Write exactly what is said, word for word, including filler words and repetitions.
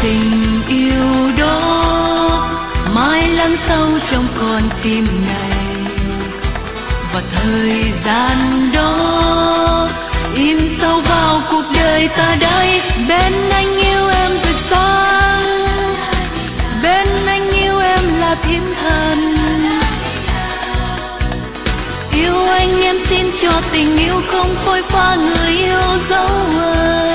tình yêu đó mãi lắng sâu trong con tim này, và thời gian đó in sâu vào cuộc đời ta đây. Bên anh yêu em rực sáng, bên anh yêu em là thiên thần. Yêu anh em xin cho tình yêu không phôi pha, người yêu dấu ơi.